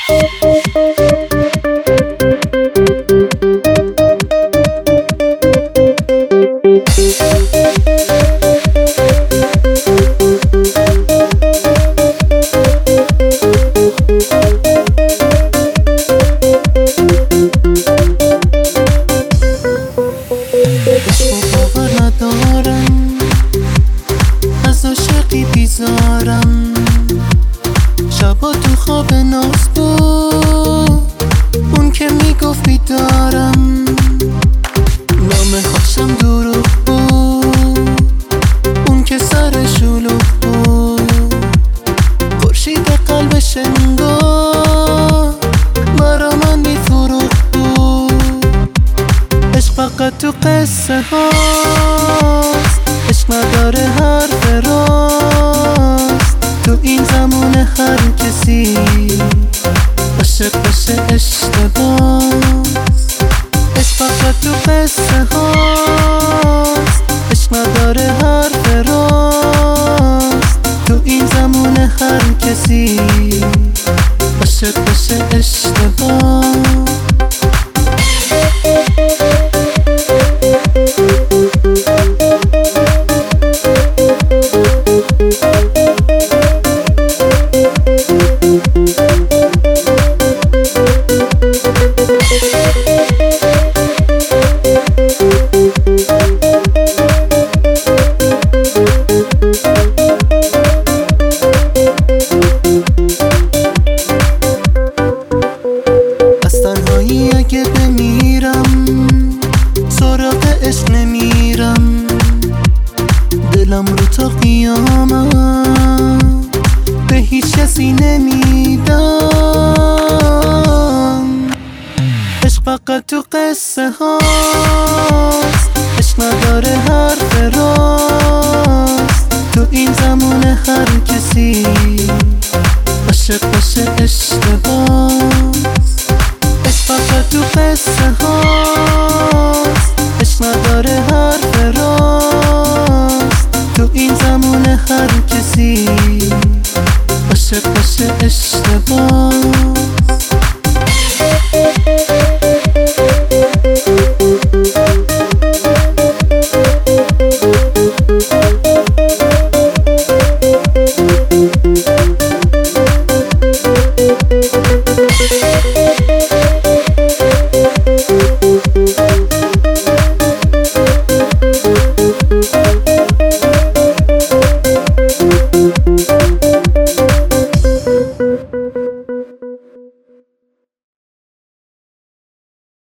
بیزارم شبا تو خواب ناز بود اون که میگفت بیدارم نام خوشم دروغ بود اون که سر شلوغ بود خورشید قلبش انگار برا من میفروخت بود عشق فقط تو قصه هاست عشق نداره حرف راست تو این زمان هر کسی عاشق بشه اشتباس عشق فقط تو قصه هاست عشق نداره حرف راست تو این زمان هر کسی عاشق بشه اشتباس اگه بمیرم سراغ عشق نمیرم دلم رو تا قیامت به هیچ کسی نمیدم عشق فقط تو قصه هاست عشق نداره حرف راست تو این زمان هر کسی عاشق باشه اشتباس فقط تو قصه هاست عشق نداره حرف راست تو این زمان هر کسی عاشق باشه اشتباس